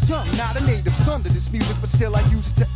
tongue. Not a native son to this music, but still I use it to